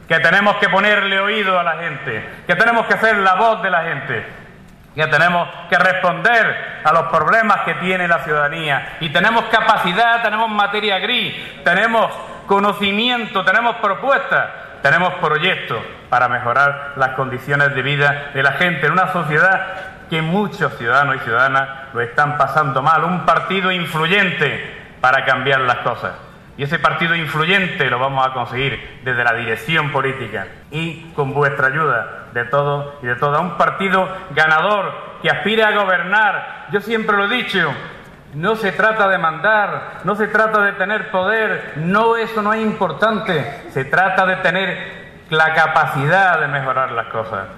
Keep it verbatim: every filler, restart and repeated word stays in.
que tenemos que ponerle oído a la gente, que tenemos que ser la voz de la gente, que tenemos que responder a los problemas que tiene la ciudadanía, y tenemos capacidad, tenemos materia gris, tenemos conocimiento, tenemos propuestas, tenemos proyectos para mejorar las condiciones de vida de la gente en una sociedad que muchos ciudadanos y ciudadanas lo están pasando mal. Un partido influyente para cambiar las cosas. Y ese partido influyente lo vamos a conseguir desde la dirección política y con vuestra ayuda de todos y de todas. Un partido ganador que aspire a gobernar. Yo siempre lo he dicho, no se trata de mandar, no se trata de tener poder, no, eso no es importante. Se trata de tener la capacidad de mejorar las cosas.